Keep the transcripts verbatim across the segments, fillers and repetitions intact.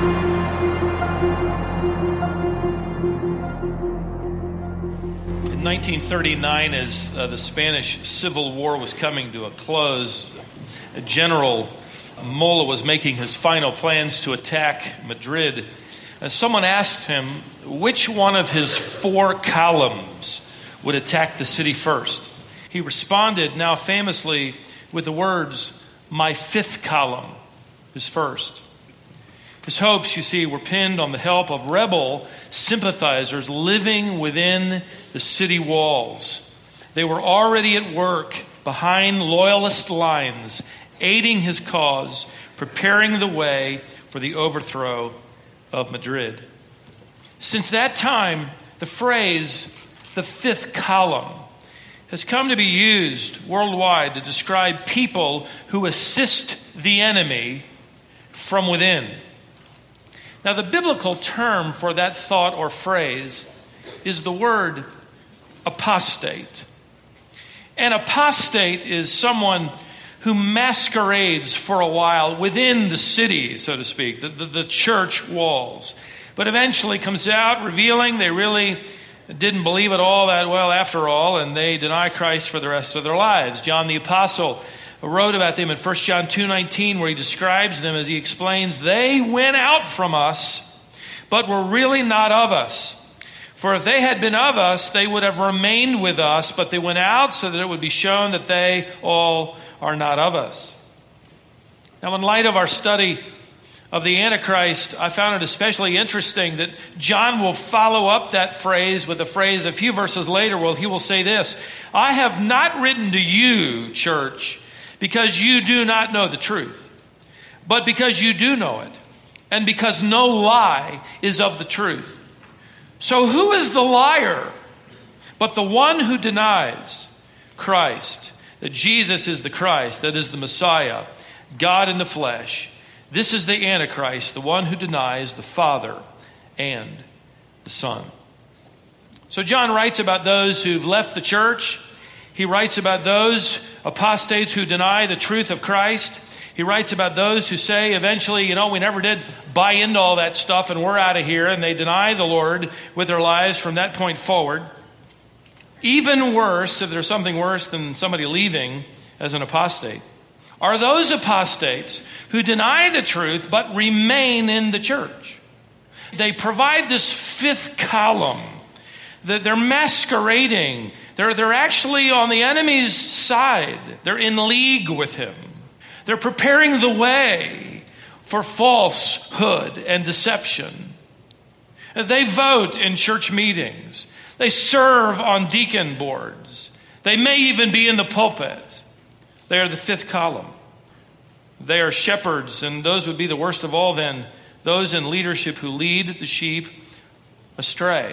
In nineteen thirty-nine, as uh, the Spanish Civil War was coming to a close, General Mola was making his final plans to attack Madrid. And someone asked him which one of his four columns would attack the city first. He responded, now famously, with the words, "My fifth column is first." His hopes, you see, were pinned on the help of rebel sympathizers living within the city walls. They were already at work behind loyalist lines, aiding his cause, preparing the way for the overthrow of Madrid. Since that time, the phrase, "the fifth column," has come to be used worldwide to describe people who assist the enemy from within. Now, the biblical term for that thought or phrase is the word apostate. An apostate is someone who masquerades for a while within the city, so to speak, the, the, the church walls, but eventually comes out revealing they really didn't believe it all that well after all, and they deny Christ for the rest of their lives. John the Apostle wrote about them in First John two nineteen, where he describes them as he explains, "They went out from us, but were really not of us. For if they had been of us, they would have remained with us, but they went out so that it would be shown that they all are not of us." Now, in light of our study of the Antichrist, I found it especially interesting that John will follow up that phrase with a phrase a few verses later where he will say this, "I have not written to you, church, because you do not know the truth, but because you do know it, and because no lie is of the truth. So who is the liar but the one who denies Christ, that Jesus is the Christ, that is the Messiah, God in the flesh? This is the Antichrist, the one who denies the Father and the Son." So John writes about those who've left the church. He writes about those apostates who deny the truth of Christ. He writes about those who say eventually, you know, we never did buy into all that stuff and we're out of here, and they deny the Lord with their lives from that point forward. Even worse, if there's something worse than somebody leaving as an apostate, are those apostates who deny the truth but remain in the church. They provide this fifth column that they're masquerading. They're, they're actually on the enemy's side. They're in league with him. They're preparing the way for falsehood and deception. They vote in church meetings. They serve on deacon boards. They may even be in the pulpit. They are the fifth column. They are shepherds, and those would be the worst of all then, those in leadership who lead the sheep astray.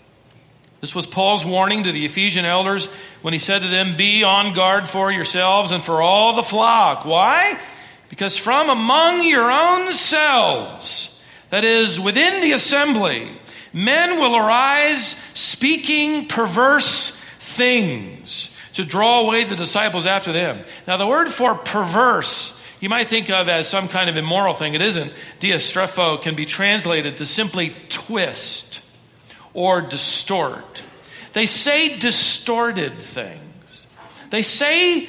This was Paul's warning to the Ephesian elders when he said to them, "Be on guard for yourselves and for all the flock." Why? Because from among your own selves, that is, within the assembly, men will arise speaking perverse things to draw away the disciples after them. Now, the word for perverse, you might think of as some kind of immoral thing. It isn't. Diastrepho can be translated to simply twist or distort. They say distorted things. They say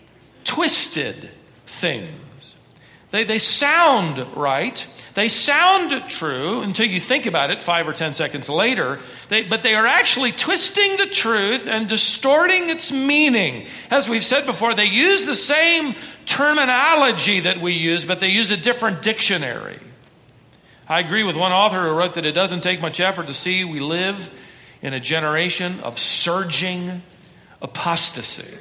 twisted things. They, they sound right. They sound true until you think about it five or ten seconds later. They, but they are actually twisting the truth and distorting its meaning. As we've said before, they use the same terminology that we use, but they use a different dictionary. I agree with one author who wrote that it doesn't take much effort to see we live in a generation of surging apostasy.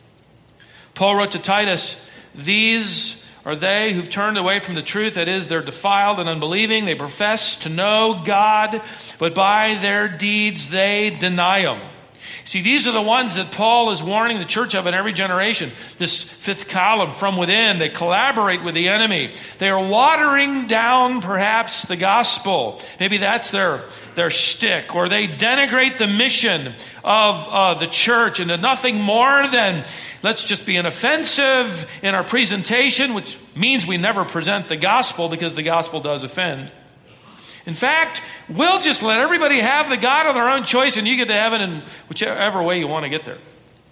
Paul wrote to Titus, "These are they who've turned away from the truth, that is, they're defiled and unbelieving. They profess to know God, but by their deeds they deny Him." See, these are the ones that Paul is warning the church of in every generation. This fifth column from within, they collaborate with the enemy. They are watering down perhaps the gospel. Maybe that's their, their shtick. Or they denigrate the mission of uh, the church into nothing more than let's just be inoffensive in our presentation, which means we never present the gospel because the gospel does offend. In fact, we'll just let everybody have the God of their own choice and you get to heaven in whichever way you want to get there.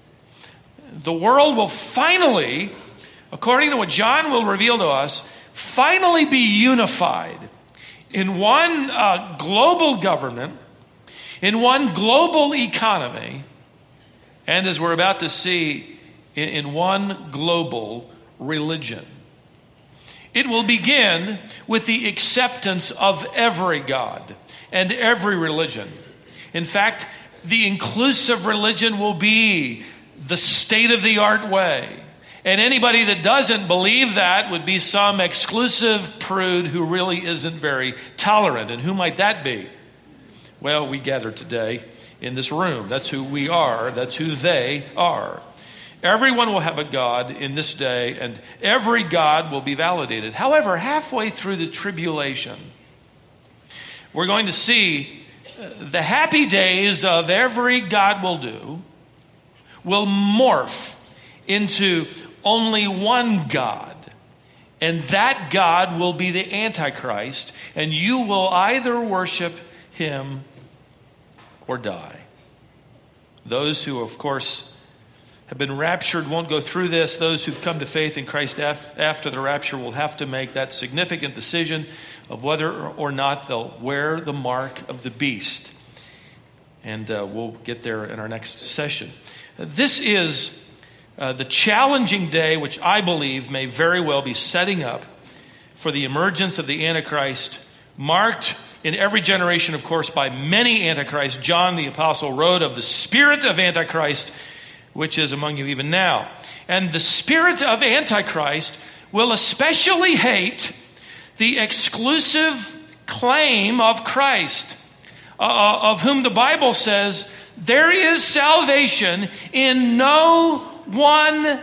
The world will finally, according to what John will reveal to us, finally be unified in one uh, global government, in one global economy, and as we're about to see, in, in one global religion. It will begin with the acceptance of every God and every religion. In fact, the inclusive religion will be the state-of-the-art way. And anybody that doesn't believe that would be some exclusive prude who really isn't very tolerant. And who might that be? Well, we gather today in this room. That's who we are. That's who they are. Everyone will have a God in this day, and every God will be validated. However, halfway through the tribulation, we're going to see the happy days of every God will do will morph into only one God. And that God will be the Antichrist, and you will either worship him or die. Those who, of course, have been raptured won't go through this. Those who've come to faith in Christ af- after the rapture will have to make that significant decision of whether or not they'll wear the mark of the beast. And uh, we'll get there in our next session. This is uh, the challenging day which I believe may very well be setting up for the emergence of the Antichrist, marked in every generation, of course, by many Antichrists. John the Apostle wrote of the spirit of Antichrist, which is among you even now. And the spirit of Antichrist will especially hate the exclusive claim of Christ, uh, of whom the Bible says, there is salvation in no one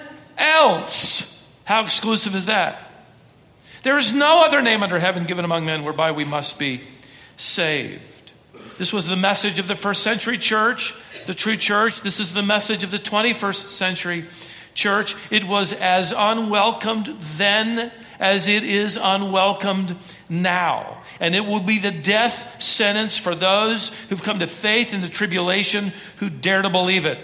else. How exclusive is that? There is no other name under heaven given among men whereby we must be saved. This was the message of the first century church, the true church. This is the message of the twenty-first century church. It was as unwelcomed then as it is unwelcomed now. And it will be the death sentence for those who've come to faith in the tribulation who dare to believe it.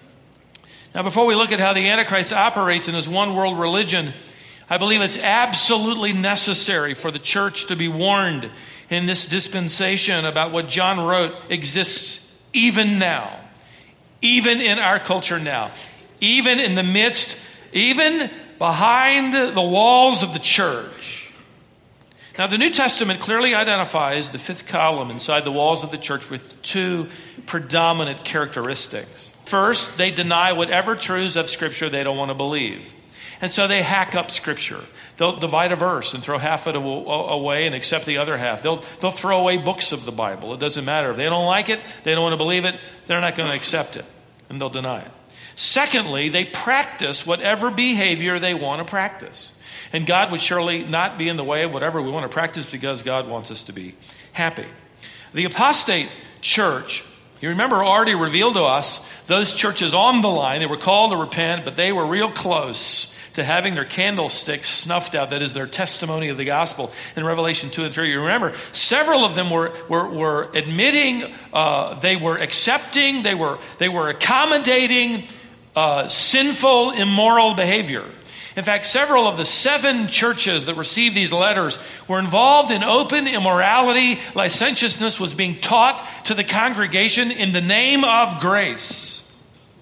Now, before we look at how the Antichrist operates in his one world religion, I believe it's absolutely necessary for the church to be warned in this dispensation about what John wrote exists even now, even in our culture now, even in the midst, even behind the walls of the church. Now, the New Testament clearly identifies the fifth column inside the walls of the church with two predominant characteristics. First, they deny whatever truths of Scripture they don't want to believe. And so they hack up Scripture. They'll divide a verse and throw half of it away and accept the other half. They'll, they'll throw away books of the Bible. It doesn't matter. If they don't like it, they don't want to believe it, they're not going to accept it. And they'll deny it. Secondly, they practice whatever behavior they want to practice. And God would surely not be in the way of whatever we want to practice because God wants us to be happy. The apostate church, you remember, already revealed to us those churches on the line. They were called to repent, but they were real close to having their candlesticks snuffed out. That is their testimony of the gospel in Revelation two and three. You remember, several of them were were, were admitting, uh, they were accepting, they were they were accommodating uh, sinful, immoral behavior. In fact, several of the seven churches that received these letters were involved in open immorality. Licentiousness was being taught to the congregation in the name of grace.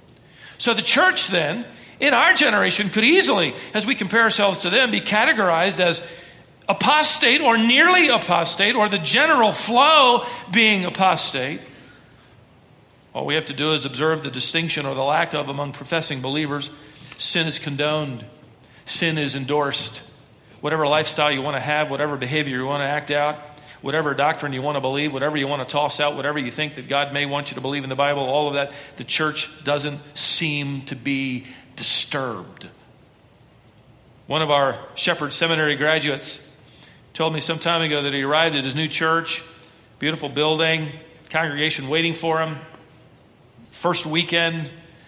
So the church then, in our generation, could easily, as we compare ourselves to them, be categorized as apostate or nearly apostate, or the general flow being apostate. All we have to do is observe the distinction or the lack of among professing believers. Sin is condoned. Sin is endorsed. Whatever lifestyle you want to have, whatever behavior you want to act out, whatever doctrine you want to believe, whatever you want to toss out, whatever you think that God may want you to believe in the Bible, all of that, the church doesn't seem to be disturbed. One of our Shepherd Seminary graduates told me some time ago that he arrived at his new church, beautiful building, congregation waiting for him. First weekend,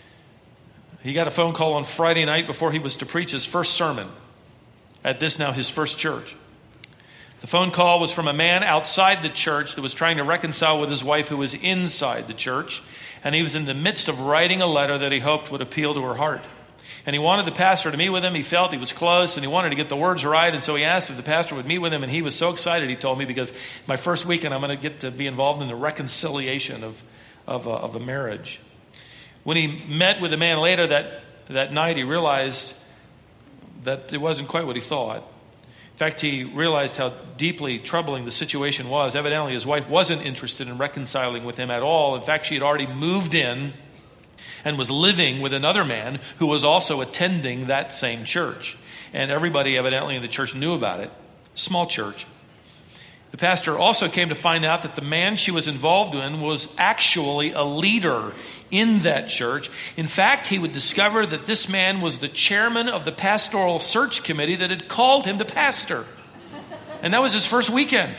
he got a phone call on Friday night before he was to preach his first sermon at this now his first church. The phone call was from a man outside the church that was trying to reconcile with his wife who was inside the church. And he was in the midst of writing a letter that he hoped would appeal to her heart. And he wanted the pastor to meet with him. He felt he was close, and he wanted to get the words right. And so he asked if the pastor would meet with him. And he was so excited, he told me, because my first weekend I'm going to get to be involved in the reconciliation of, of, a, of a marriage. When he met with the man later that, that night, he realized that it wasn't quite what he thought. In fact, he realized how deeply troubling the situation was. Evidently, his wife wasn't interested in reconciling with him at all. In fact, she had already moved in and was living with another man who was also attending that same church. And everybody evidently in the church knew about it. Small church. The pastor also came to find out that the man she was involved in was actually a leader in that church. In fact, he would discover that this man was the chairman of the pastoral search committee that had called him to pastor. And that was his first weekend.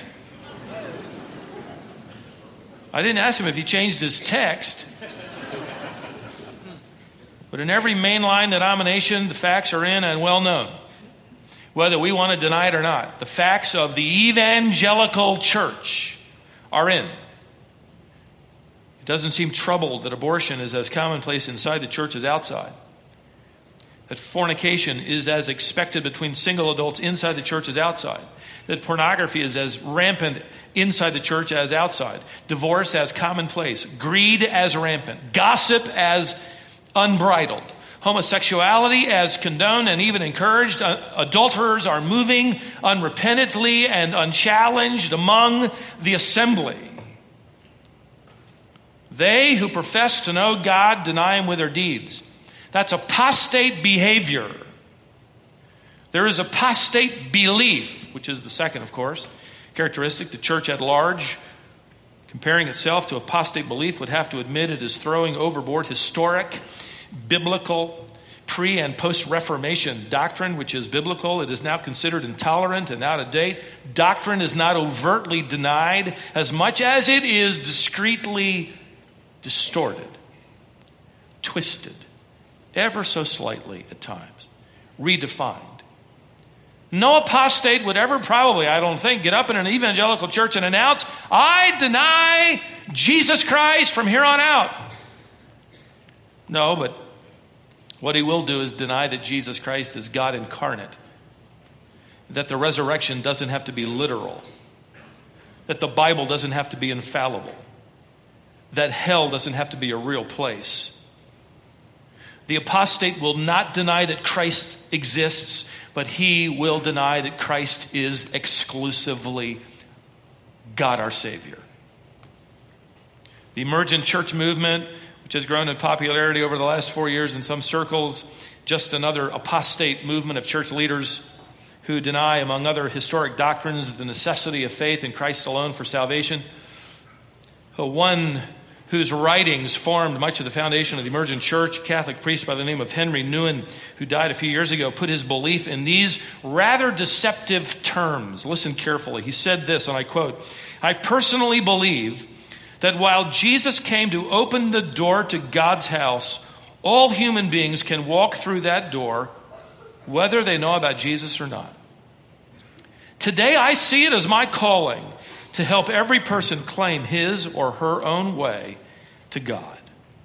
I didn't ask him if he changed his text. But in every mainline denomination, the facts are in and well known, whether we want to deny it or not. The facts of the evangelical church are in. It doesn't seem troubled that abortion is as commonplace inside the church as outside. That fornication is as expected between single adults inside the church as outside. That pornography is as rampant inside the church as outside. Divorce as commonplace. Greed as rampant. Gossip as unbridled. Homosexuality as condoned and even encouraged. Uh, adulterers are moving unrepentantly and unchallenged among the assembly. They who profess to know God deny Him with their deeds. That's apostate behavior. There is apostate belief, which is the second, of course, characteristic. The church at large, comparing itself to apostate belief, would have to admit it is throwing overboard historic, biblical, pre- and post-Reformation doctrine, which is biblical. It is now considered intolerant and out of date. Doctrine is not overtly denied as much as it is discreetly distorted, twisted, ever so slightly at times, redefined. No apostate would ever probably, I don't think, get up in an evangelical church and announce, I deny Jesus Christ from here on out. No, but what he will do is deny that Jesus Christ is God incarnate, that the resurrection doesn't have to be literal, that the Bible doesn't have to be infallible, that hell doesn't have to be a real place. The apostate will not deny that Christ exists, but he will deny that Christ is exclusively God our Savior. The emergent church movement, which has grown in popularity over the last four years in some circles, just another apostate movement of church leaders who deny, among other historic doctrines, the necessity of faith in Christ alone for salvation. One whose writings formed much of the foundation of the emergent church, a Catholic priest by the name of Henry Nouwen, who died a few years ago, put his belief in these rather deceptive terms. Listen carefully. He said this, and I quote, I personally believe that while Jesus came to open the door to God's house, all human beings can walk through that door, whether they know about Jesus or not. Today, I see it as my calling to help every person claim his or her own way to God.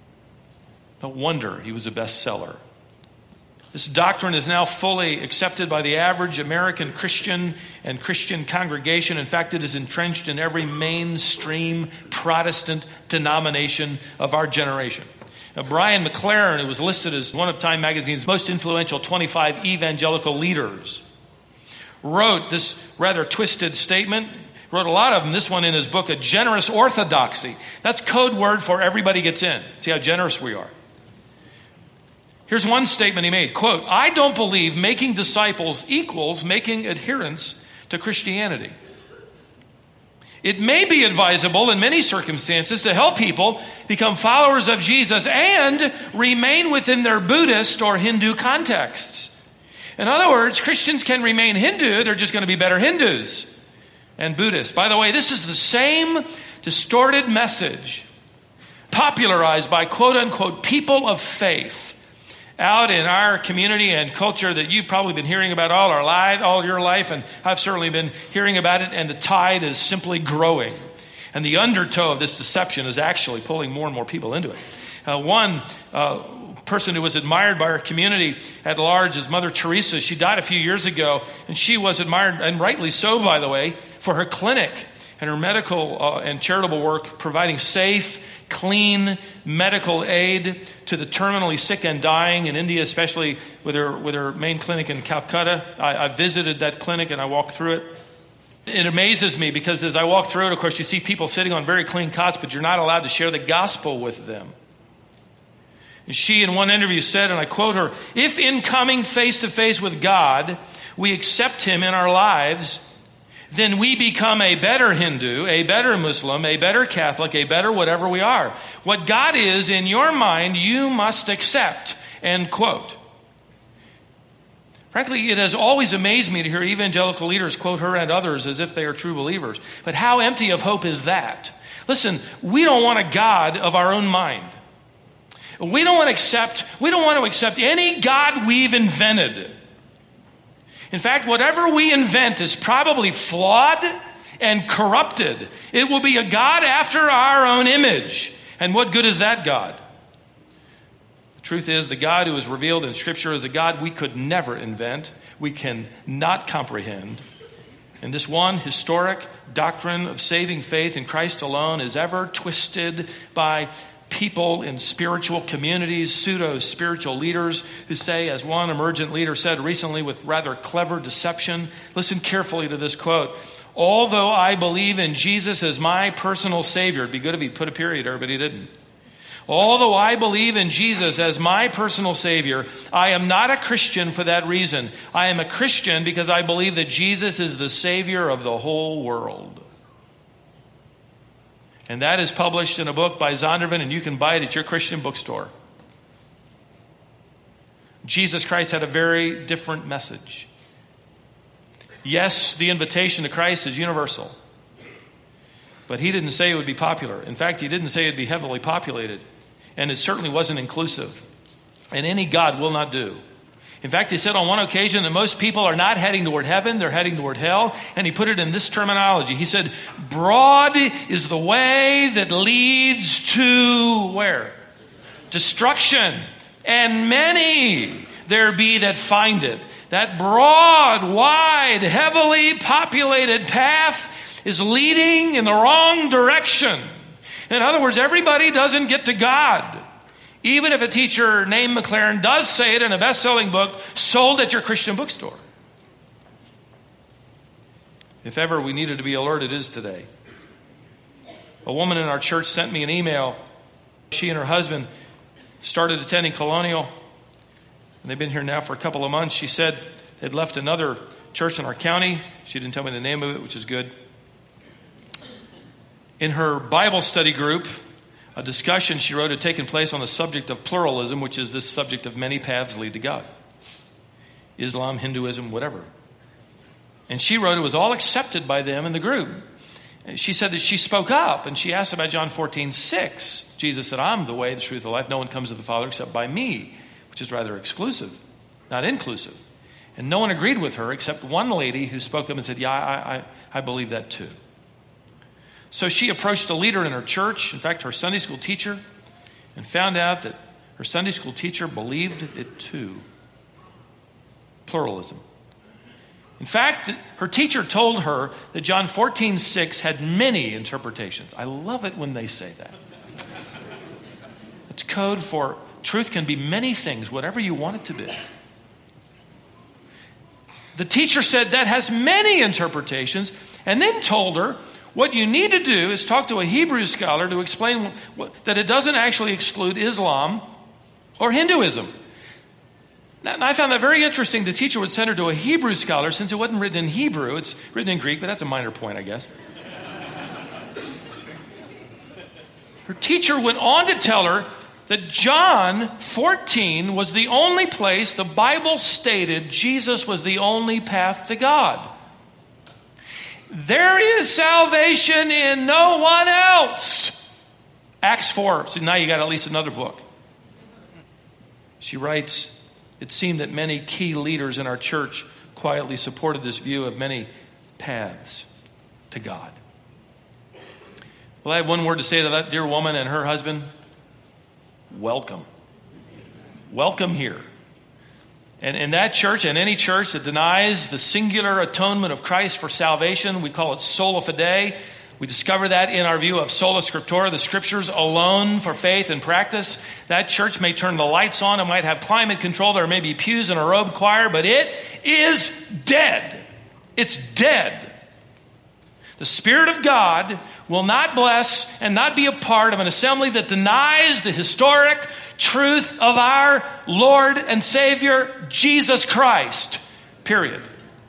No wonder he was a bestseller. This doctrine is now fully accepted by the average American Christian and Christian congregation. In fact, it is entrenched in every mainstream Protestant denomination of our generation. Now, Brian McLaren, who was listed as one of Time magazine's most influential twenty-five evangelical leaders, wrote this rather twisted statement. Wrote a lot of them. This one in his book, A Generous Orthodoxy. That's code word for everybody gets in. See how generous we are. Here's one statement he made, quote, I don't believe making disciples equals making adherents to Christianity. It may be advisable in many circumstances to help people become followers of Jesus and remain within their Buddhist or Hindu contexts. In other words, Christians can remain Hindu, they're just going to be better Hindus and Buddhists. By the way, this is the same distorted message popularized by quote-unquote people of faith out in our community and culture that you've probably been hearing about all our life, all your life, and I've certainly been hearing about it, and the tide is simply growing. And the undertow of this deception is actually pulling more and more people into it. Uh, one uh, person who was admired by our community at large is Mother Teresa. She died a few years ago, and she was admired, and rightly so, by the way, for her clinic and her medical uh, and charitable work, providing safe, clean medical aid to the terminally sick and dying in India, especially with her with her main clinic in Calcutta. I, I visited that clinic and I walked through it. It amazes me because as I walk through it, of course, you see people sitting on very clean cots, but you're not allowed to share the gospel with them. And she, in one interview, said, and I quote her, "If in coming face to face with God, we accept him in our lives, then we become a better Hindu, a better Muslim, a better Catholic, a better whatever we are. What God is in your mind, you must accept." End quote. Frankly, it has always amazed me to hear evangelical leaders quote her and others as if they are true believers. But how empty of hope is that? Listen, we don't want a God of our own mind. We don't want to accept, we don't want to accept any God we've invented. In fact, whatever we invent is probably flawed and corrupted. It will be a God after our own image. And what good is that God? The truth is, the God who is revealed in Scripture is a God we could never invent. We can not comprehend. And this one historic doctrine of saving faith in Christ alone is ever twisted by people in spiritual communities, pseudo-spiritual leaders who say, as one emergent leader said recently with rather clever deception, listen carefully to this quote, "Although I believe in Jesus as my personal Savior," it'd be good if he put a period there, but he didn't. "Although I believe in Jesus as my personal Savior, I am not a Christian for that reason. I am a Christian because I believe that Jesus is the Savior of the whole world." And that is published in a book by Zondervan, and you can buy it at your Christian bookstore. Jesus Christ had a very different message. Yes, the invitation to Christ is universal. But he didn't say it would be popular. In fact, he didn't say it would be heavily populated. And it certainly wasn't inclusive. And any God will not do. In fact, he said on one occasion that most people are not heading toward heaven, they're heading toward hell. And he put it in this terminology. He said, broad is the way that leads to where? Destruction. And many there be that find it. That broad, wide, heavily populated path is leading in the wrong direction. In other words, everybody doesn't get to God. Even if a teacher named McLaren does say it in a best-selling book sold at your Christian bookstore. If ever we needed to be alert, it is today. A woman in our church sent me an email. She and her husband started attending Colonial, and they've been here now for a couple of months. She said they'd left another church in our county. She didn't tell me the name of it, which is good. In her Bible study group, a discussion, she wrote, had taken place on the subject of pluralism, which is this subject of many paths lead to God. Islam, Hinduism, whatever. And she wrote it was all accepted by them in the group. And she said that she spoke up and she asked about John fourteen six. Jesus said, "I'm the way, the truth, the life. No one comes to the Father except by me," which is rather exclusive, not inclusive. And no one agreed with her except one lady who spoke up and said, "Yeah, I, I, I believe that too." So she approached a leader in her church, in fact, her Sunday school teacher, and found out that her Sunday school teacher believed it too. Pluralism. In fact, her teacher told her that John fourteen six had many interpretations. I love it when they say that. It's code for truth can be many things, whatever you want it to be. The teacher said that has many interpretations, and then told her, what you need to do is talk to a Hebrew scholar to explain that it doesn't actually exclude Islam or Hinduism. Now, I found that very interesting. The teacher would send her to a Hebrew scholar since it wasn't written in Hebrew. It's written in Greek, but that's a minor point, I guess. Her teacher went on to tell her that John fourteen was the only place the Bible stated Jesus was the only path to God. There is salvation in no one else. Acts four. So now you got at least another book. She writes, It seemed that many key leaders in our church quietly supported this view of many paths to God. Well, I have one word to say to that dear woman and her husband. Welcome. Welcome here. And in that church, and any church that denies the singular atonement of Christ for salvation, we call it sola fide. We discover that in our view of sola scriptura, the scriptures alone for faith and practice. That church may turn the lights on, it might have climate control, there may be pews and a robed choir, but it is dead. It's dead. The Spirit of God will not bless and not be a part of an assembly that denies the historic truth of our Lord and Savior, Jesus Christ. Period.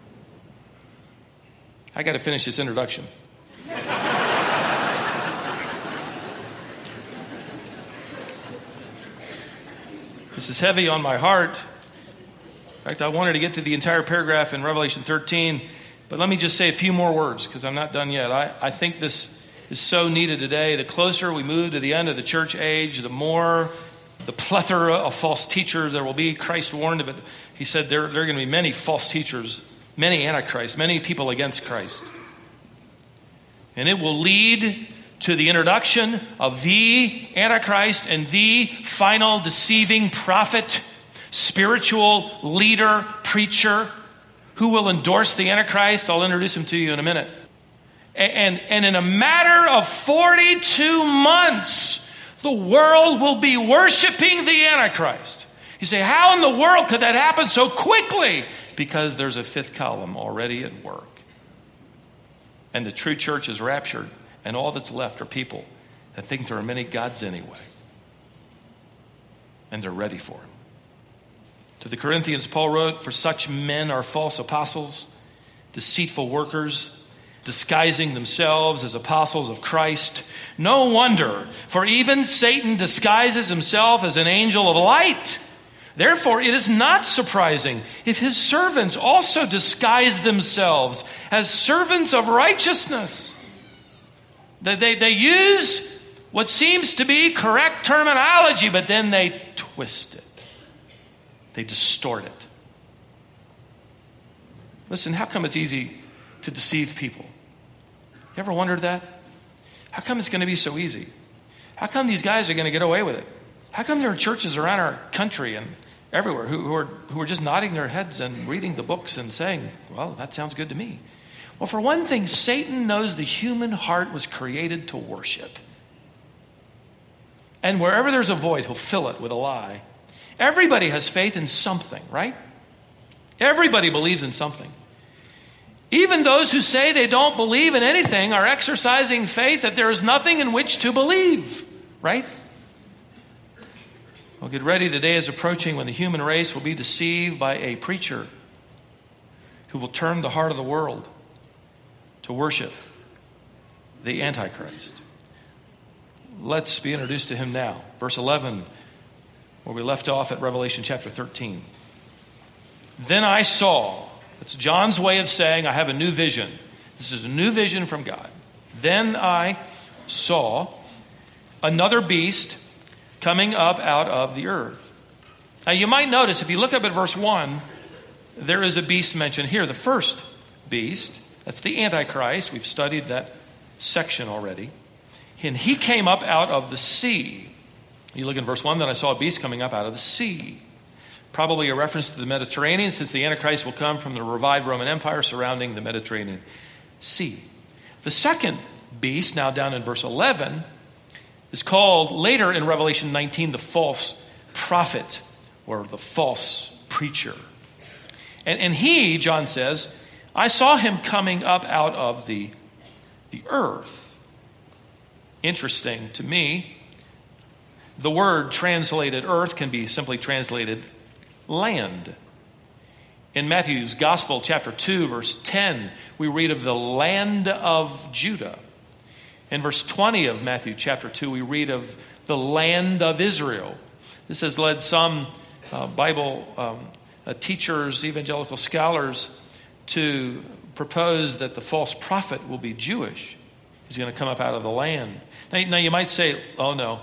I got to finish this introduction. This is heavy on my heart. In fact, I wanted to get to the entire paragraph in Revelation thirteen, but let me just say a few more words because I'm not done yet. I, I think this is so needed today. The closer we move to the end of the church age, the more the plethora of false teachers there will be. Christ warned of it. He said there, there are going to be many false teachers, many antichrists, many people against Christ. And it will lead to the introduction of the Antichrist and the final deceiving prophet, spiritual leader, preacher, who will endorse the Antichrist. I'll introduce him to you in a minute. And, and in a matter of forty-two months, the world will be worshiping the Antichrist. You say, how in the world could that happen so quickly? Because there's a fifth column already at work. And the true church is raptured, and all that's left are people that think there are many gods anyway. And they're ready for him. To the Corinthians, Paul wrote, for such men are false apostles, deceitful workers, disguising themselves as apostles of Christ. No wonder, for even Satan disguises himself as an angel of light. Therefore, it is not surprising if his servants also disguise themselves as servants of righteousness. They, they, they use what seems to be correct terminology, but then they twist it. They distort it. Listen, how come it's easy to deceive people? You ever wondered that? How come it's going to be so easy? How come these guys are going to get away with it? How come there are churches around our country and everywhere who, who are who are just nodding their heads and reading the books and saying, well, that sounds good to me? Well, for one thing, Satan knows the human heart was created to worship. And wherever there's a void, he'll fill it with a lie. Everybody has faith in something, right? Everybody believes in something. Even those who say they don't believe in anything are exercising faith that there is nothing in which to believe, right? Well, get ready. The day is approaching when the human race will be deceived by a preacher who will turn the heart of the world to worship the Antichrist. Let's be introduced to him now. Verse eleven, where we left off at Revelation chapter thirteen. Then I saw, it's John's way of saying, I have a new vision. This is a new vision from God. Then I saw another beast coming up out of the earth. Now you might notice, if you look up at verse one, there is a beast mentioned here. The first beast, that's the Antichrist. We've studied that section already. And he came up out of the sea. You look in verse one, then I saw a beast coming up out of the sea. Probably a reference to the Mediterranean, since the Antichrist will come from the revived Roman Empire surrounding the Mediterranean Sea. The second beast, now down in verse eleven, is called later in Revelation nineteen the false prophet or the false preacher. And, and he, John says, I saw him coming up out of the, the earth. Interesting to me, the word translated earth can be simply translated land. In Matthew's Gospel, chapter two, verse ten, we read of the land of Judah. In verse twenty of Matthew chapter two, we read of the land of Israel. This has led some uh, Bible um, uh, teachers, evangelical scholars, to propose that the false prophet will be Jewish. He's going to come up out of the land. Now, now you might say, oh no,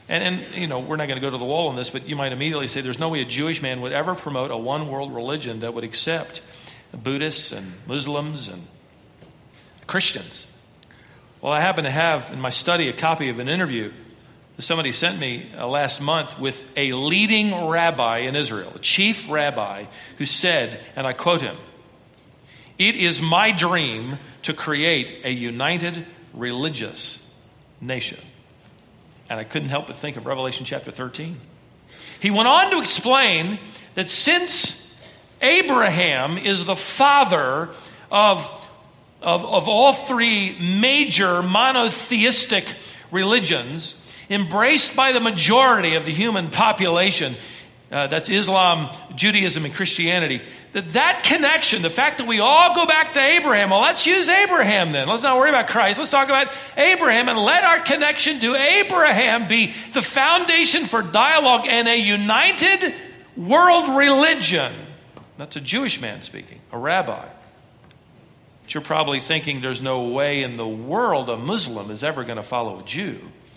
And, and, you know, we're not going to go to the wall on this, but you might immediately say there's no way a Jewish man would ever promote a one-world religion that would accept Buddhists and Muslims and Christians. Well, I happen to have in my study a copy of an interview that somebody sent me uh, last month with a leading rabbi in Israel, a chief rabbi, who said, and I quote him, "It is my dream to create a united religious nation." And I couldn't help but think of Revelation chapter thirteen. He went on to explain that since Abraham is the father of, of, of all three major monotheistic religions embraced by the majority of the human population, uh, that's Islam, Judaism, and Christianity, that that connection, the fact that we all go back to Abraham, well, let's use Abraham then. Let's not worry about Christ. Let's talk about Abraham and let our connection to Abraham be the foundation for dialogue and a united world religion. That's a Jewish man speaking, a rabbi. But you're probably thinking there's no way in the world a Muslim is ever going to follow a Jew.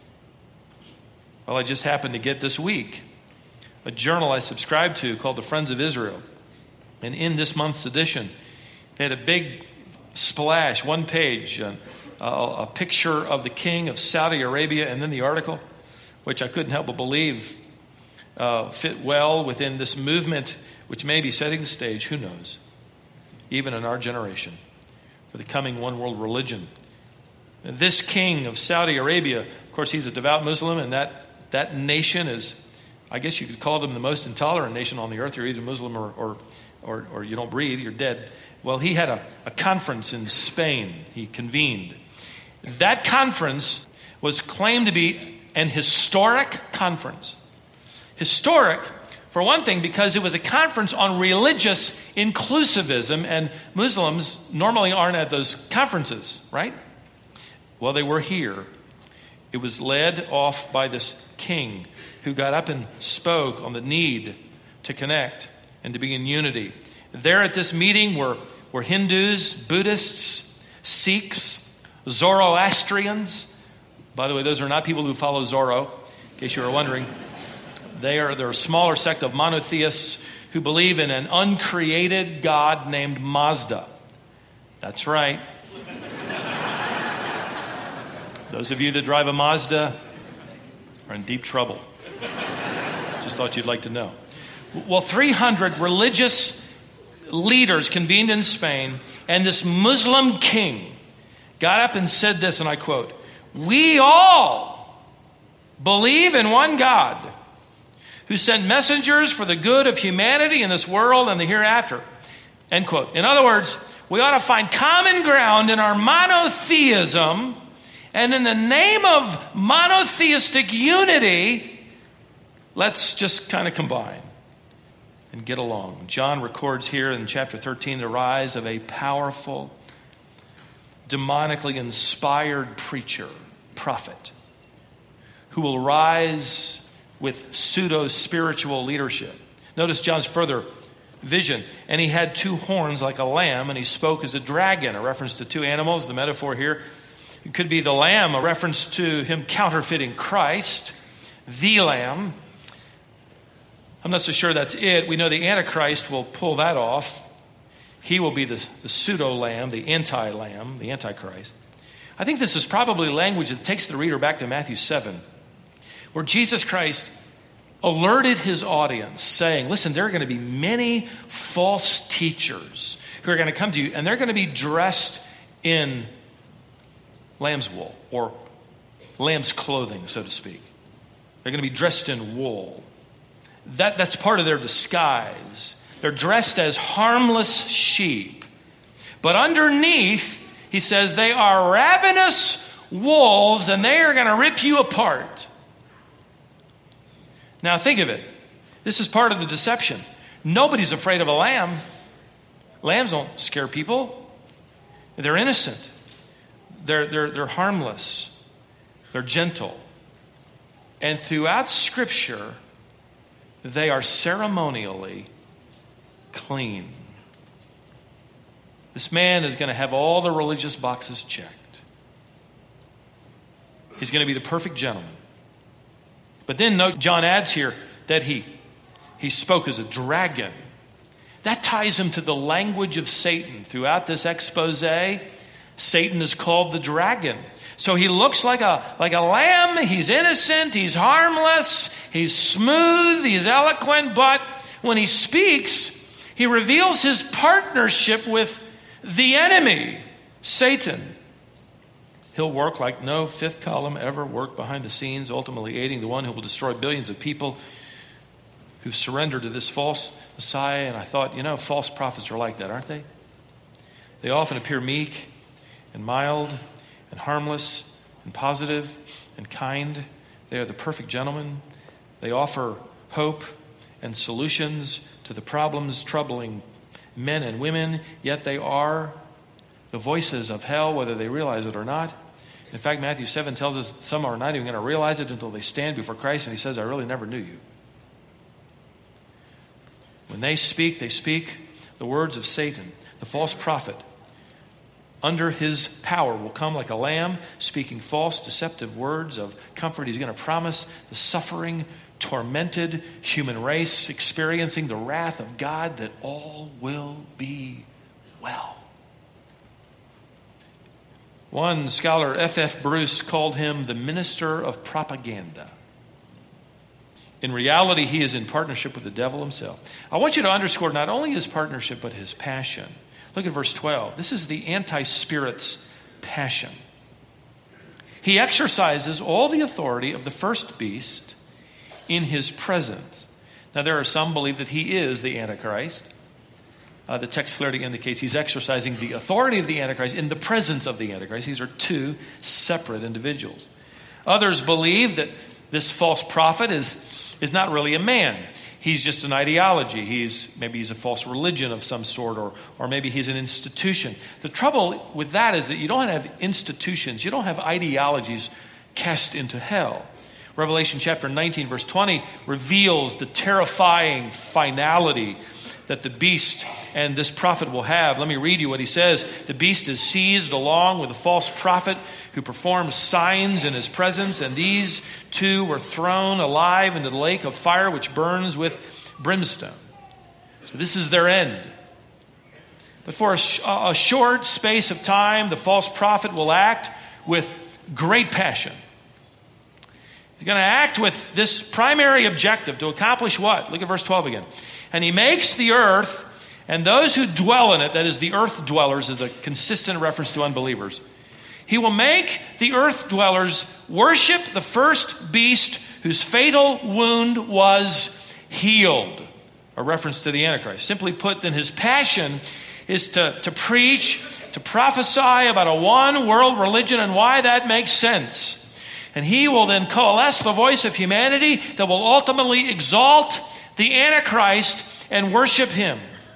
Well, I just happened to get this week a journal I subscribe to called the Friends of Israel. And in this month's edition, they had a big splash, one page, uh, a, a picture of the king of Saudi Arabia, and then the article, which I couldn't help but believe uh, fit well within this movement, which may be setting the stage, who knows, even in our generation, for the coming one world religion. And this king of Saudi Arabia, of course, he's a devout Muslim, and that, that nation is, I guess you could call them the most intolerant nation on the earth. You're either Muslim or, or Or, or you don't breathe, you're dead. Well, he had a, a conference in Spain. He convened. That conference was claimed to be an historic conference. Historic, for one thing, because it was a conference on religious inclusivism, and Muslims normally aren't at those conferences, right? Well, they were here. It was led off by this king who got up and spoke on the need to connect and to be in unity. There at this meeting were, were Hindus, Buddhists, Sikhs, Zoroastrians. By the way, those are not people who follow Zorro, in case you were wondering. They are they're a smaller sect of monotheists who believe in an uncreated God named Mazda. That's right. Those of you that drive a Mazda are in deep trouble. Just thought you'd like to know. Well, three hundred religious leaders convened in Spain, and this Muslim king got up and said this, and I quote, "We all believe in one God who sent messengers for the good of humanity in this world and the hereafter." End quote. In other words, we ought to find common ground in our monotheism, and in the name of monotheistic unity, let's just kind of combine and get along. John records here in chapter thirteen the rise of a powerful, demonically inspired preacher, prophet, who will rise with pseudo-spiritual leadership. Notice John's further vision. "And he had two horns like a lamb, and he spoke as a dragon," a reference to two animals. The metaphor here, it could be the lamb, a reference to him counterfeiting Christ, the lamb. I'm not so sure that's it. We know the Antichrist will pull that off. He will be the, the pseudo-lamb, the anti-lamb, the Antichrist. I think this is probably language that takes the reader back to Matthew seven, where Jesus Christ alerted his audience, saying, listen, there are going to be many false teachers who are going to come to you, and they're going to be dressed in lamb's wool, or lamb's clothing, so to speak. They're going to be dressed in wool. That, that's part of their disguise. They're dressed as harmless sheep. But underneath, he says, they are ravenous wolves, and they are going to rip you apart. Now think of it. This is part of the deception. Nobody's afraid of a lamb. Lambs don't scare people. They're innocent. They're, they're, they're harmless. They're gentle. And throughout Scripture, they are ceremonially clean. This man is going to have all the religious boxes checked. He's going to be the perfect gentleman. But then note John adds here that he, he spoke as a dragon. That ties him to the language of Satan. Throughout this expose, Satan is called the dragon. So he looks like a, like a lamb. He's innocent. He's harmless. He's smooth. He's eloquent. But when he speaks, he reveals his partnership with the enemy, Satan. He'll work like no fifth column ever worked behind the scenes, ultimately aiding the one who will destroy billions of people who've surrendered to this false Messiah. And I thought, you know, false prophets are like that, aren't they? They often appear meek and mild and harmless and positive and kind. They are the perfect gentlemen. They offer hope and solutions to the problems troubling men and women, yet they are the voices of hell, whether they realize it or not. In fact, Matthew seven tells us some are not even going to realize it until they stand before Christ, and he says, I really never knew you. When they speak, they speak the words of Satan, the false prophet. Under his power will come like a lamb, speaking false, deceptive words of comfort. He's going to promise the suffering, tormented human race experiencing the wrath of God that all will be well. One scholar, F F Bruce, called him the minister of propaganda. In reality, he is in partnership with the devil himself. I want you to underscore not only his partnership, but his passion. Look at verse twelve. This is the anti-spirit's passion. He exercises all the authority of the first beast in his presence. Now, there are some who believe that he is the Antichrist. Uh, the text clearly indicates he's exercising the authority of the Antichrist in the presence of the Antichrist. These are two separate individuals. Others believe that this false prophet is, is not really a man. He's just an ideology. He's maybe he's a false religion of some sort, or, or maybe he's an institution. The trouble with that is that you don't have institutions. You don't have ideologies cast into hell. Revelation chapter nineteen, verse twenty reveals the terrifying finality that the beast and this prophet will have. Let me read you what he says. The beast is seized along with a false prophet who performs signs in his presence, and these two were thrown alive into the lake of fire which burns with brimstone. So this is their end. But for a, sh- a short space of time, the false prophet will act with great passion. He's going to act with this primary objective to accomplish what? Look at verse twelve again. And he makes the earth and those who dwell in it, that is the earth dwellers, is a consistent reference to unbelievers. He will make the earth dwellers worship the first beast whose fatal wound was healed. A reference to the Antichrist. Simply put, then his passion is to, to preach, to prophesy about a one world religion and why that makes sense. And he will then coalesce the voice of humanity that will ultimately exalt the Antichrist and worship him.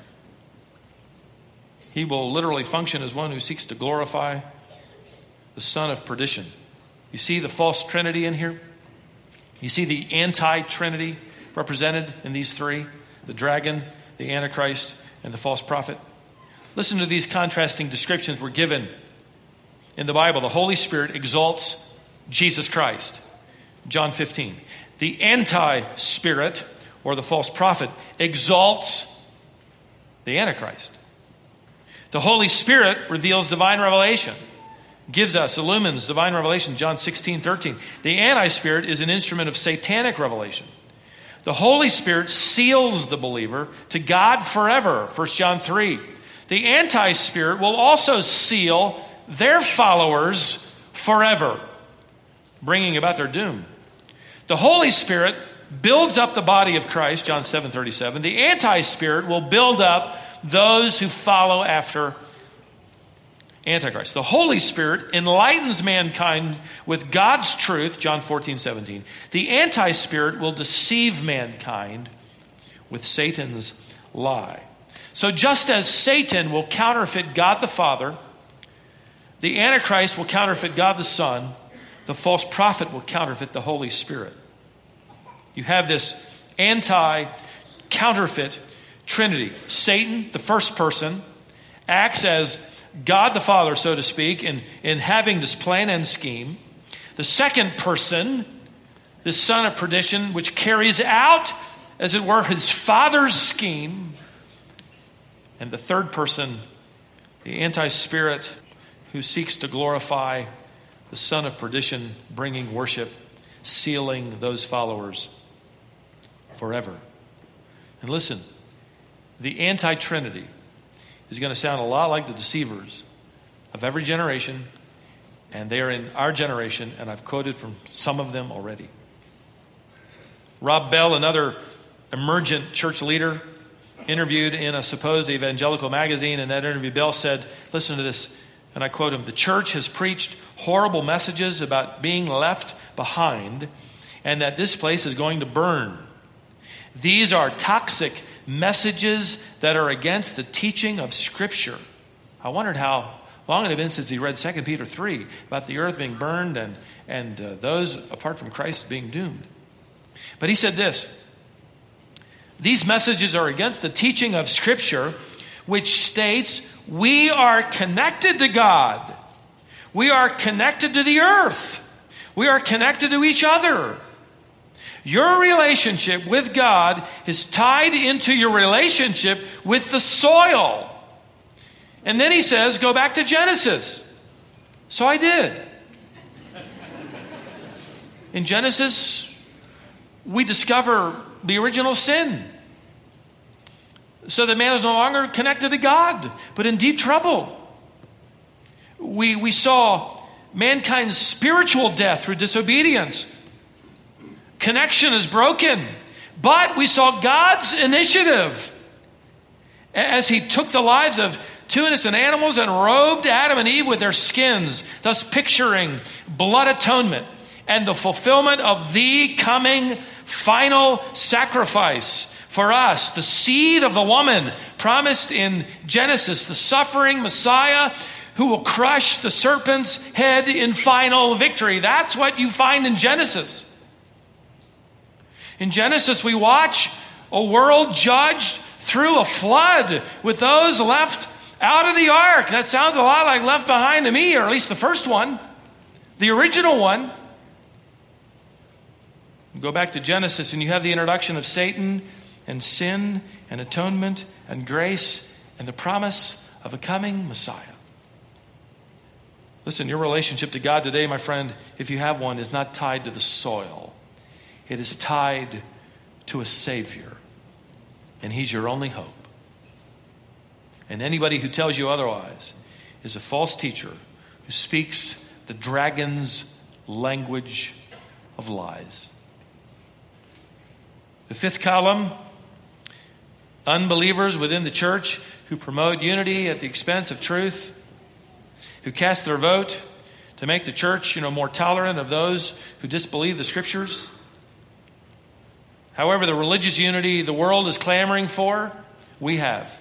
He will literally function as one who seeks to glorify the son of perdition. You see the false trinity in here? You see the anti-trinity represented in these three? The dragon, the Antichrist, and the false prophet. Listen to these contrasting descriptions we're given in the Bible. The Holy Spirit exalts Jesus Christ. John fifteen. The anti-spirit, or the false prophet, exalts the Antichrist. The Holy Spirit reveals divine revelation, gives us, illumines divine revelation, John sixteen, thirteen. The anti-spirit is an instrument of satanic revelation. The Holy Spirit seals the believer to God forever, First John three. The anti-spirit will also seal their followers forever, bringing about their doom. The Holy Spirit builds up the body of Christ, John seven thirty-seven. The anti-spirit will build up those who follow after Antichrist. The Holy Spirit enlightens mankind with God's truth, John fourteen, seventeen. The anti-spirit will deceive mankind with Satan's lie. So just as Satan will counterfeit God the Father, the Antichrist will counterfeit God the Son, the false prophet will counterfeit the Holy Spirit. You have this anti-counterfeit Trinity. Satan, the first person, acts as God the Father, so to speak, in, in having this plan and scheme. The second person, this son of perdition, which carries out, as it were, his father's scheme. And the third person, the anti-spirit, who seeks to glorify the son of perdition, bringing worship, sealing those followers forever. And listen, the anti-Trinity is going to sound a lot like the deceivers of every generation, and they are in our generation, and I've quoted from some of them already. Rob Bell, another emergent church leader, interviewed in a supposed evangelical magazine. In that interview, Bell said, listen to this, and I quote him, "The church has preached horrible messages about being left behind and that this place is going to burn. These are toxic messages that are against the teaching of Scripture." I wondered how long it had been since he read Second Peter three about the earth being burned and, and uh, those apart from Christ being doomed. But he said this, "These messages are against the teaching of Scripture, which states we are connected to God. We are connected to the earth. We are connected to each other. Your relationship with God is tied into your relationship with the soil." And then he says, go back to Genesis. So I did. In Genesis, we discover the original sin. So that man is no longer connected to God, but in deep trouble. We, we saw mankind's spiritual death through disobedience. Connection is broken. But we saw God's initiative as he took the lives of two innocent animals and robed Adam and Eve with their skins, thus picturing blood atonement and the fulfillment of the coming final sacrifice for us, the seed of the woman promised in Genesis, the suffering Messiah who will crush the serpent's head in final victory. That's what you find in Genesis. In Genesis, we watch a world judged through a flood with those left out of the ark. That sounds a lot like Left Behind to me, or at least the first one, the original one. Go back to Genesis and you have the introduction of Satan and sin and atonement and grace and the promise of a coming Messiah. Listen, your relationship to God today, my friend, if you have one, is not tied to the soil. It is tied to a Savior, and He's your only hope. And anybody who tells you otherwise is a false teacher who speaks the dragon's language of lies. The fifth column, unbelievers within the church who promote unity at the expense of truth, who cast their vote to make the church, you know, more tolerant of those who disbelieve the Scriptures. However, the religious unity the world is clamoring for, we have.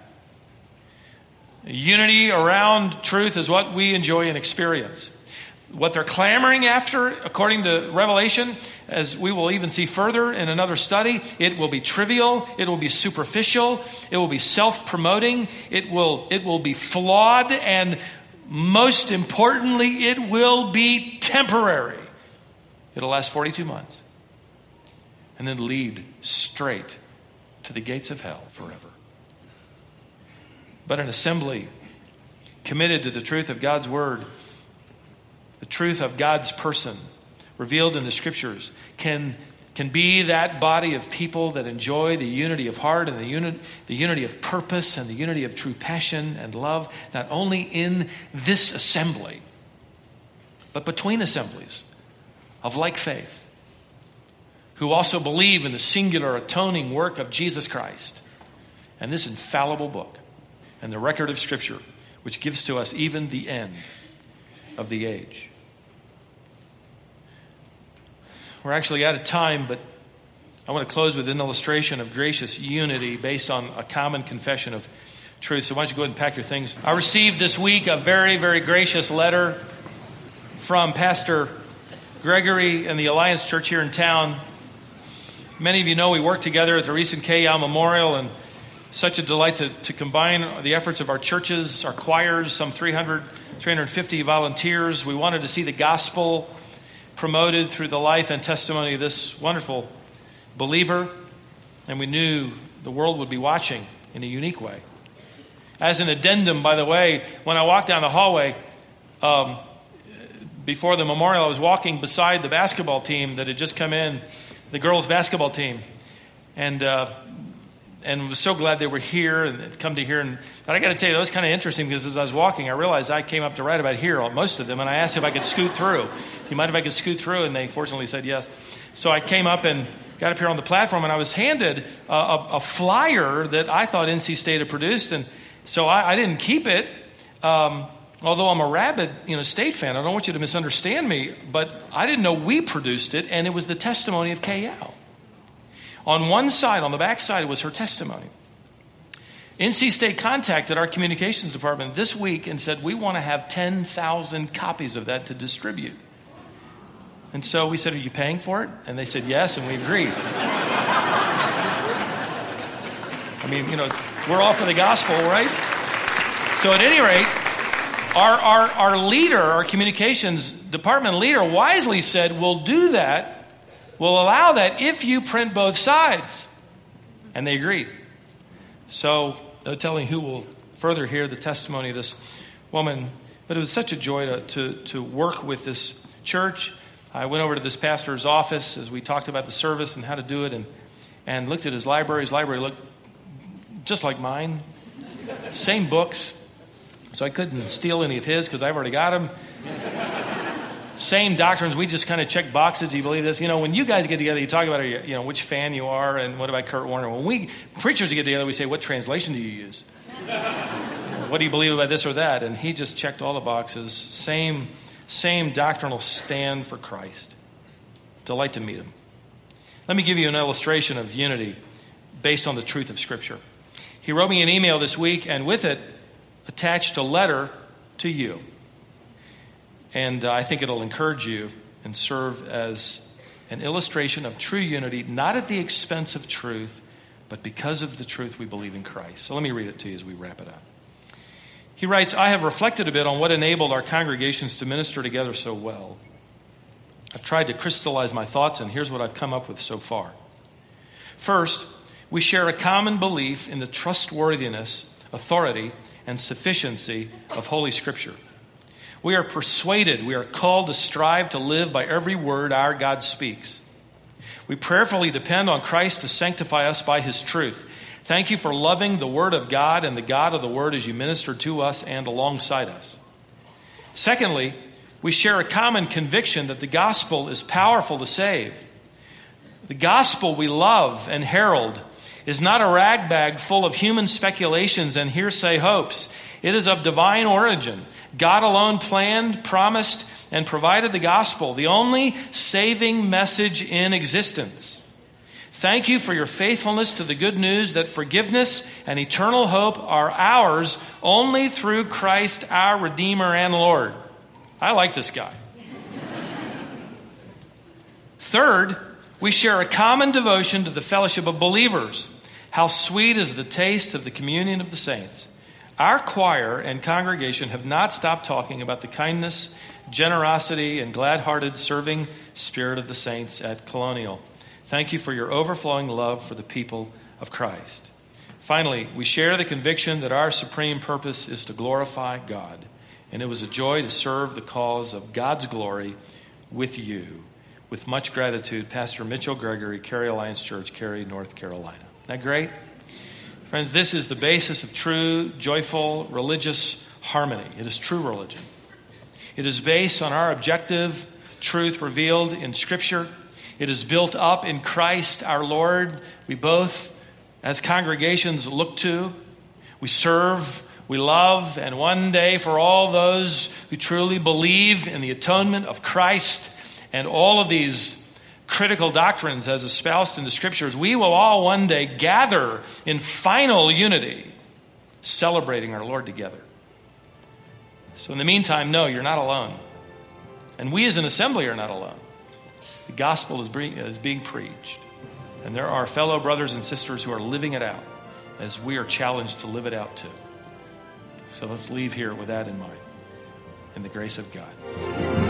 Unity around truth is what we enjoy and experience. What they're clamoring after, according to Revelation, as we will even see further in another study, it will be trivial, it will be superficial, it will be self-promoting, it will, it will be flawed, and most importantly, it will be temporary. It'll last forty-two months and then lead straight to the gates of hell forever. But an assembly committed to the truth of God's word, the truth of God's person revealed in the Scriptures, can, can be that body of people that enjoy the unity of heart and the, uni- the unity of purpose and the unity of true passion and love, not only in this assembly, but between assemblies of like faith, who also believe in the singular atoning work of Jesus Christ and this infallible book and the record of Scripture, which gives to us even the end of the age. We're actually out of time, but I want to close with an illustration of gracious unity based on a common confession of truth. So why don't you go ahead and pack your things. I received this week a very, very gracious letter from Pastor Gregory and the Alliance Church here in town. Many of you know we worked together at the recent K L Memorial, and such a delight to, to combine the efforts of our churches, our choirs, some three hundred, three hundred fifty volunteers. We wanted to see the gospel promoted through the life and testimony of this wonderful believer, and we knew the world would be watching in a unique way. As an addendum, by the way, when I walked down the hallway um, before the memorial, I was walking beside the basketball team that had just come in, the girls' basketball team, and uh, and was so glad they were here and had come to here. And but I got to tell you, that was kind of interesting because as I was walking, I realized I came up to right about here on most of them, and I asked if I could scoot through. Do you mind if I could scoot through? And they fortunately said yes. So I came up and got up here on the platform, and I was handed a, a, a flyer that I thought N C State had produced, and so I, I didn't keep it. Um, although I'm a rabid, you know, State fan, I don't want you to misunderstand me, but I didn't know we produced it, and it was the testimony of K L. On one side, on the back side, was her testimony. N C State contacted our communications department this week and said, we want to have ten thousand copies of that to distribute. And so we said, are you paying for it? And they said, yes, and we agreed. I mean, you know, we're all for the gospel, right? So at any rate, our, our, our leader, our communications department leader wisely said, we'll do that. We'll allow that if you print both sides. And they agreed. So no telling who will further hear the testimony of this woman. But it was such a joy to, to, to work with this church. I went over to this pastor's office as we talked about the service and how to do it, and, and looked at his library. His library looked just like mine. Same books. So I couldn't steal any of his because I've already got them. Same doctrines. We just kind of check boxes. Do you believe this? You know, when you guys get together, you talk about, you know, which fan you are and what about Kurt Warner. When we preachers get together, we say, what translation do you use? What do you believe about this or that? And he just checked all the boxes. Same, same doctrinal stand for Christ. Delight to meet him. Let me give you an illustration of unity based on the truth of Scripture. He wrote me an email this week, and with it attached a letter to you. And uh, I think it'll encourage you and serve as an illustration of true unity, not at the expense of truth, but because of the truth we believe in Christ. So let me read it to you as we wrap it up. He writes, I have reflected a bit on what enabled our congregations to minister together so well. I've tried to crystallize my thoughts, and here's what I've come up with so far. First, we share a common belief in the trustworthiness, authority, and sufficiency of Holy Scripture. We are persuaded, we are called to strive to live by every word our God speaks. We prayerfully depend on Christ to sanctify us by His truth. Thank you for loving the Word of God and the God of the Word as you minister to us and alongside us. Secondly, we share a common conviction that the gospel is powerful to save. The gospel we love and herald is not a ragbag full of human speculations and hearsay hopes. It is of divine origin. God alone planned, promised, and provided the gospel, the only saving message in existence. Thank you for your faithfulness to the good news that forgiveness and eternal hope are ours only through Christ, our Redeemer and Lord. I like this guy. Third, we share a common devotion to the fellowship of believers. How sweet is the taste of the communion of the saints. Our choir and congregation have not stopped talking about the kindness, generosity, and glad-hearted serving spirit of the saints at Colonial. Thank you for your overflowing love for the people of Christ. Finally, we share the conviction that our supreme purpose is to glorify God, and it was a joy to serve the cause of God's glory with you. With much gratitude, Pastor Mitchell Gregory, Cary Alliance Church, Cary, North Carolina. Isn't that great? Friends, this is the basis of true, joyful, religious harmony. It is true religion. It is based on our objective truth revealed in Scripture. It is built up in Christ our Lord. We both, as congregations, look to. We serve, we love, and one day for all those who truly believe in the atonement of Christ and all of these critical doctrines as espoused in the Scriptures, we will all one day gather in final unity, celebrating our Lord together. So in the meantime, no, you're not alone. And we as an assembly are not alone. The gospel is being, is being preached. And there are fellow brothers and sisters who are living it out as we are challenged to live it out too. So let's leave here with that in mind. In the grace of God.